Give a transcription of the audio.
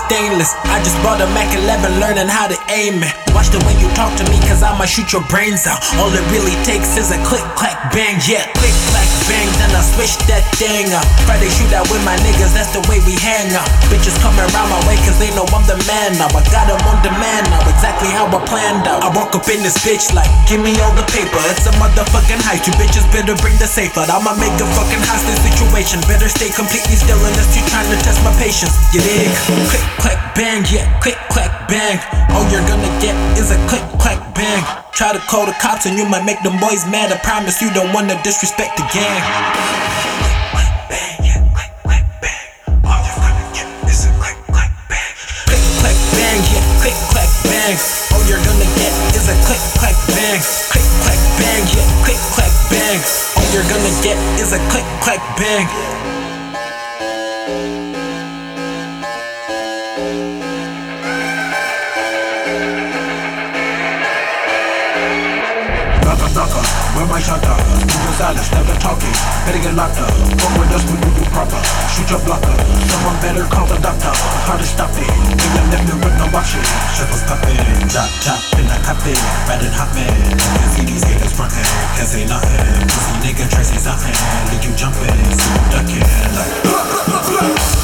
stainless. I just bought a Mac 11, learning how to aim it. Watch the way you talk to me, cause I'ma shoot your brains out. All it really takes is a click, clack, bang. Yeah, click, clack, bang, then I switch that thing up. Friday shoot out with my niggas, that's the way we hang out. Bitches coming around my way cause they know I'm the man now. I got them on demand now, exactly how I planned out. I walk up in this bitch like, give me all the paper. It's a motherfucking heist, you bitches better bring the safe out. I'ma make a fucking hostage situation. Better stay completely still unless you trying to test my patience. You dig? Click, clack, bang, yeah, click, clack, bang. All you're gonna get is a click, clack, bang. Try to call the cops and you might make them boys mad. I promise you don't wanna disrespect the gang. All you're gonna get is a click, clack, bang. Click, clack, bang, yeah, click, clack, bang. All you're gonna get is a click, clack, bang. Knocker, knocker, where my shot up? Google silence, never talking. Better get locked up. Fuck with us, we do proper. Shoot your blocker. Someone better call the doctor. Hard to stop it. Nigga left me with no watching. Shuffles popping, drop top in the coffin. Riding hot man. Can see these haters frontin'. Can't say nothing. Pussy nigga try say something. Leave you jumping, see you ducking like.